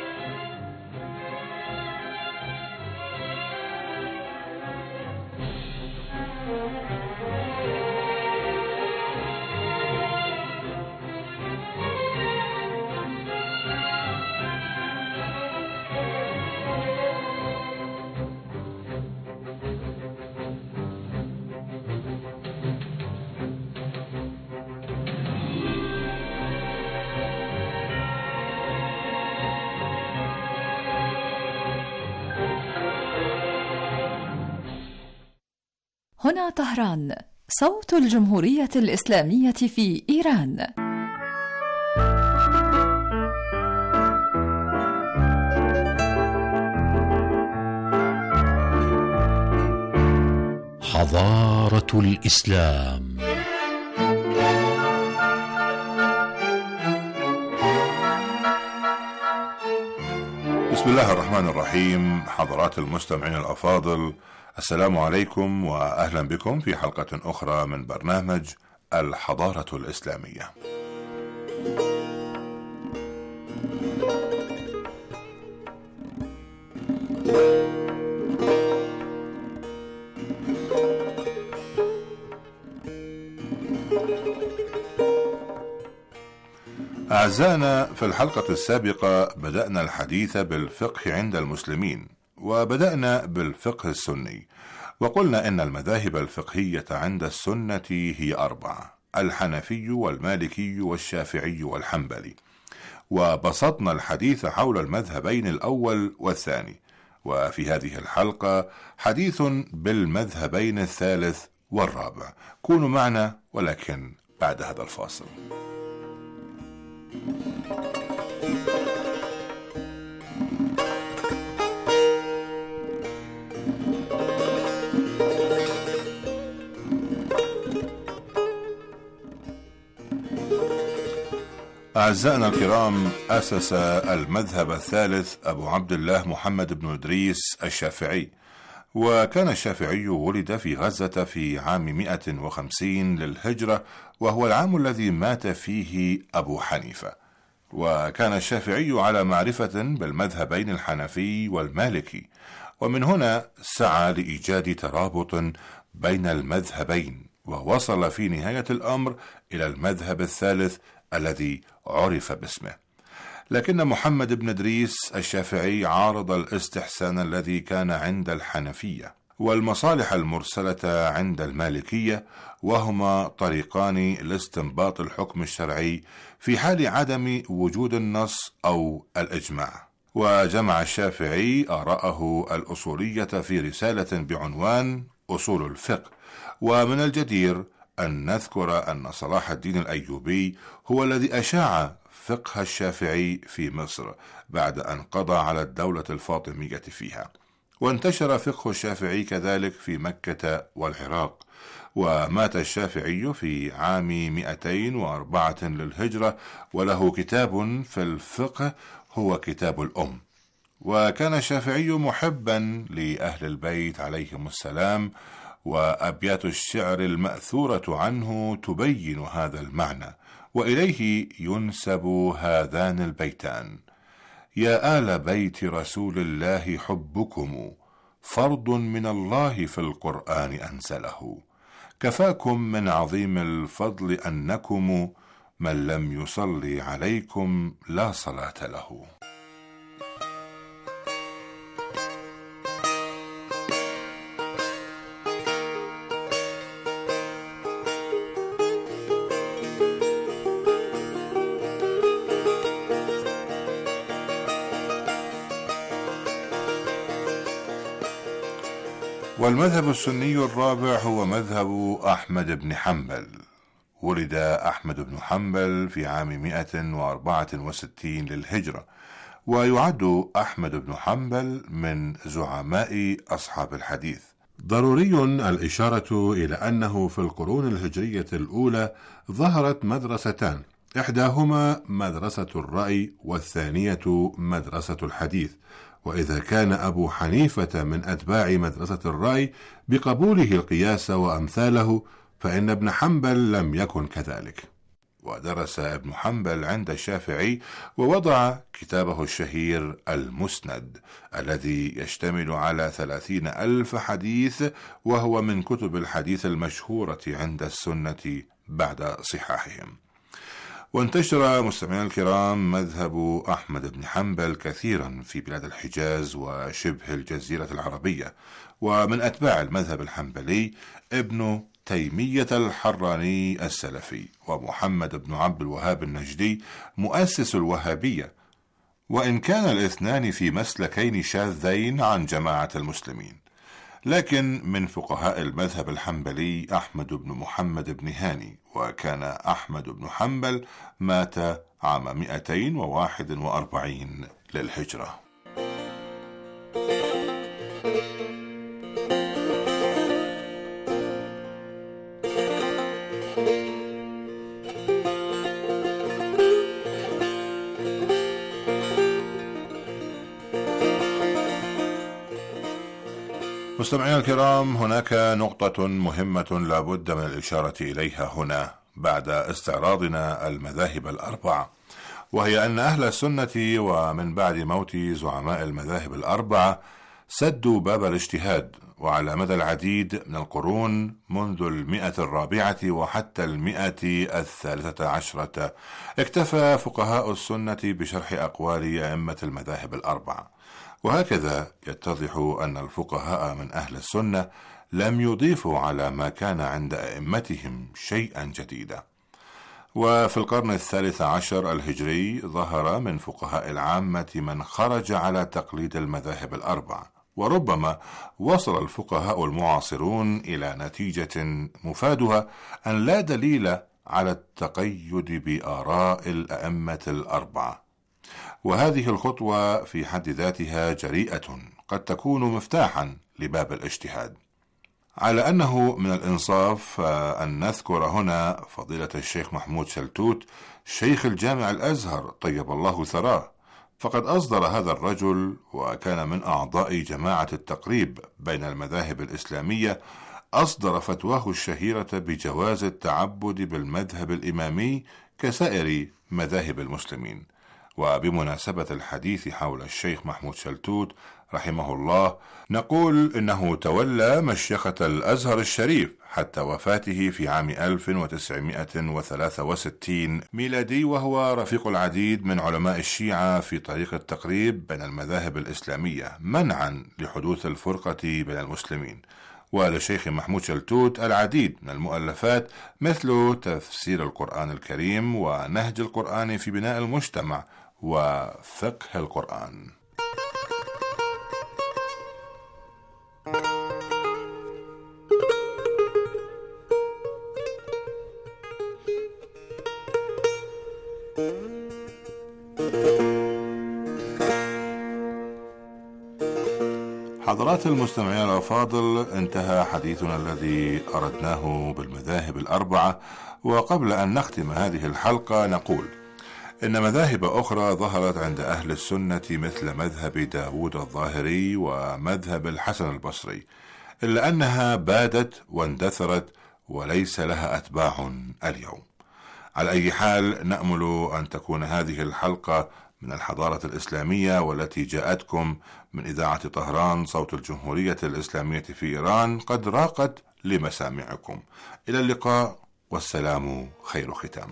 هنا طهران، صوت الجمهورية الإسلامية في إيران. حضارة الإسلام. بسم الله الرحمن الرحيم. حضرات المستمعين الأفاضل، السلام عليكم وأهلا بكم في حلقة أخرى من برنامج الحضارة الإسلامية. أعزائنا، في الحلقة السابقة بدأنا الحديث بالفقه عند المسلمين، وبدأنا بالفقه السني، وقلنا إن المذاهب الفقهية عند السنة هي 4: الحنفي والمالكي والشافعي والحنبلي، وبسطنا الحديث حول المذهبين الأول والثاني، وفي هذه الحلقة حديث بالمذهبين الثالث والرابع. كونوا معنا ولكن بعد هذا الفاصل. أعزائنا الكرام، أسس المذهب الثالث أبو عبد الله محمد بن إدريس الشافعي، وكان الشافعي ولد في غزة في عام 150 للهجرة، وهو العام الذي مات فيه أبو حنيفة. وكان الشافعي على معرفة بالمذهبين الحنفي والمالكي، ومن هنا سعى لإيجاد ترابط بين المذهبين، ووصل في نهاية الأمر إلى المذهب الثالث الذي عرف باسمه. لكن محمد بن إدريس الشافعي عارض الاستحسان الذي كان عند الحنفية، والمصالح المرسلة عند المالكية، وهما طريقان لاستنباط الحكم الشرعي في حال عدم وجود النص أو الإجماع. وجمع الشافعي آراءه الأصولية في رسالة بعنوان أصول الفقه. ومن الجدير أن نذكر أن صلاح الدين الأيوبي هو الذي أشاع فقه الشافعي في مصر بعد أن قضى على الدولة الفاطمية فيها، وانتشر فقه الشافعي كذلك في مكة والعراق. ومات الشافعي في عام 204 للهجرة، وله كتاب في الفقه هو كتاب الأم. وكان الشافعي محبا لأهل البيت عليهم السلام، وأبيات الشعر المأثورة عنه تبين هذا المعنى، وإليه ينسب هذان البيتان: يا آل بيت رسول الله حبكم فرض من الله في القرآن أنزله، كفاكم من عظيم الفضل أنكم من لم يصلي عليكم لا صلاة له. والمذهب السني الرابع هو مذهب أحمد بن حنبل. ولد أحمد بن حنبل في عام 164 للهجرة، ويعد أحمد بن حنبل من زعماء أصحاب الحديث. ضروري الإشارة إلى أنه في القرون الهجرية الأولى ظهرت مدرستان، إحداهما مدرسة الرأي والثانية مدرسة الحديث. وإذا كان أبو حنيفة من أتباع مدرسة الرأي بقبوله القياس وأمثاله، فإن ابن حنبل لم يكن كذلك. ودرس ابن حنبل عند الشافعي، ووضع كتابه الشهير المسند الذي يشتمل على 30,000 حديث، وهو من كتب الحديث المشهورة عند السنة بعد صحاحهم. وانتشر مستمعينا الكرام مذهب أحمد بن حنبل كثيرا في بلاد الحجاز وشبه الجزيرة العربية. ومن أتباع المذهب الحنبلي ابن تيمية الحراني السلفي، ومحمد بن عبد الوهاب النجدي مؤسس الوهابية، وإن كان الاثنان في مسلكين شاذين عن جماعة المسلمين. لكن من فقهاء المذهب الحنبلي أحمد بن محمد بن هاني، وكان أحمد بن حنبل مات عام 241 للهجرة. مستمعينا الكرام، هناك نقطة مهمة لا بد من الإشارة إليها هنا بعد استعراضنا المذاهب الأربعة، وهي أن أهل السنة ومن بعد موت زعماء المذاهب الأربعة سدوا باب الاجتهاد، وعلى مدى العديد من القرون منذ 100 الرابعة وحتى 100 13 اكتفى فقهاء السنة بشرح أقوال أئمة المذاهب الأربعة. وهكذا يتضح أن الفقهاء من أهل السنة لم يضيفوا على ما كان عند أئمتهم شيئا جديدا. وفي القرن 13 الهجري ظهر من فقهاء العامة من خرج على تقليد المذاهب الأربعة، وربما وصل الفقهاء المعاصرون إلى نتيجة مفادها أن لا دليل على التقيد بآراء الأئمة الأربعة. وهذه الخطوة في حد ذاتها جريئة قد تكون مفتاحا لباب الاجتهاد. على أنه من الإنصاف أن نذكر هنا فضيلة الشيخ محمود شلتوت شيخ الجامع الأزهر طيب الله ثراه، فقد أصدر هذا الرجل، وكان من أعضاء جماعة التقريب بين المذاهب الإسلامية، أصدر فتواه الشهيرة بجواز التعبد بالمذهب الإمامي كسائر مذاهب المسلمين. وبمناسبة الحديث حول الشيخ محمود شلتوت رحمه الله نقول إنه تولى مشيخة الأزهر الشريف حتى وفاته في عام 1963 ميلادي، وهو رفيق العديد من علماء الشيعة في طريق التقريب بين المذاهب الإسلامية منعا لحدوث الفرقة بين المسلمين. وللشيخ محمود شلتوت العديد من المؤلفات مثل تفسير القرآن الكريم ونهج القرآن في بناء المجتمع وفقه القرآن. حضرات المستمعين الأفاضل، انتهى حديثنا الذي أردناه بالمذاهب الأربعة، وقبل أن نختم هذه الحلقة نقول إن مذاهب أخرى ظهرت عند أهل السنة مثل مذهب داود الظاهري ومذهب الحسن البصري، إلا أنها بادت واندثرت وليس لها أتباع اليوم. على أي حال، نأمل أن تكون هذه الحلقة من الحضارة الإسلامية والتي جاءتكم من إذاعة طهران صوت الجمهورية الإسلامية في إيران قد راقت لمسامعكم. إلى اللقاء، والسلام خير ختام.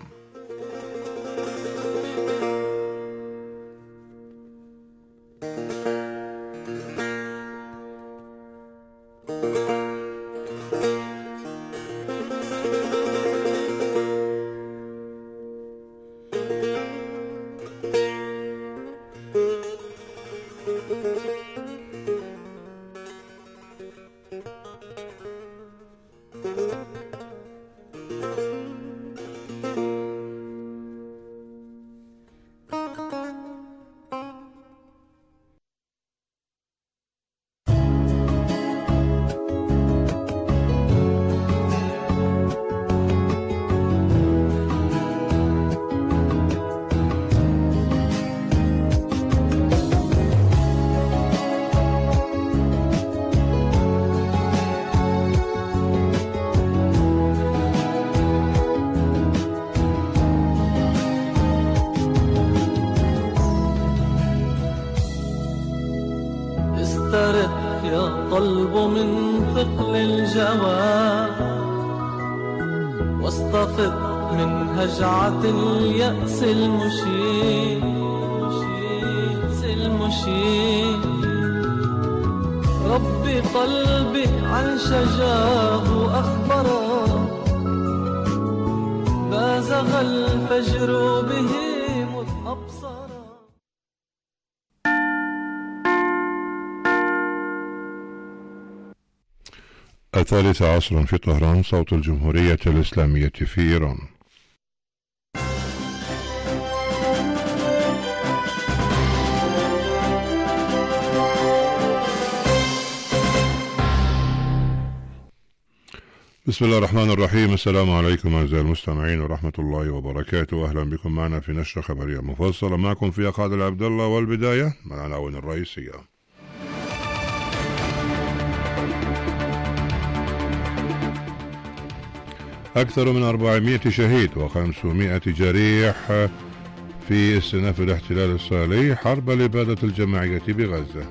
طلب من ثقل الجوى واستفد من هجعة اليأس المشيب ربي قلبي عن شجاه أخبره بازغ الفجر به مذ أبصر. 13 في طهران صوت الجمهورية الإسلامية في إيران. بسم الله الرحمن الرحيم. السلام عليكم أعزائي المستمعين ورحمة الله وبركاته. أهلا بكم معنا في نشرة خبرية مفصلة. معكم فيها خالد عبد الله، والبداية من العناوين الرئيسية. أكثر من 400 شهيد و500 جريح في استئناف الاحتلال الإسرائيلي حرب الإبادة الجماعية بغزة.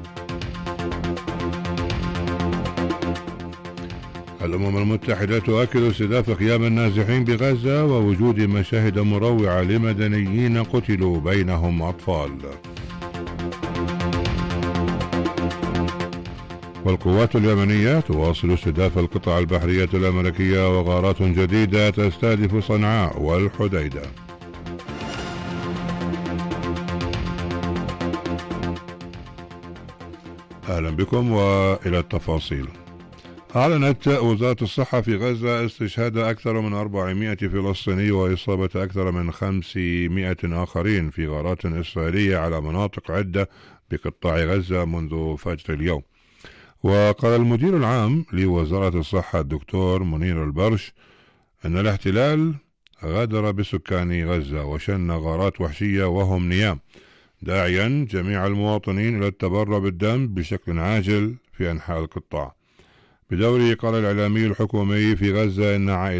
الأمم المتحدة تؤكد استهداف قيام النازحين بغزة ووجود مشاهد مروعة لمدنيين قتلوا بينهم أطفال. والقوات اليمنية تواصل استهداف القطع البحرية الأمريكية وغارات جديدة تستهدف صنعاء والحديدة. أهلا بكم وإلى التفاصيل. أعلنت وزارة الصحة في غزة استشهاد أكثر من 400 فلسطيني وإصابة أكثر من 500 آخرين في غارات إسرائيلية على مناطق عدة بقطاع غزة منذ فجر اليوم. وقال المدير العام لوزارة الصحة الدكتور منير البرش أن الاحتلال غادر بسكان غزة وشن غارات وحشية وهم نيام، داعيا جميع المواطنين إلى التبرع بالدم بشكل عاجل في أنحاء القطاع. بدوره قال الإعلامي الحكومي في غزة إن عائلة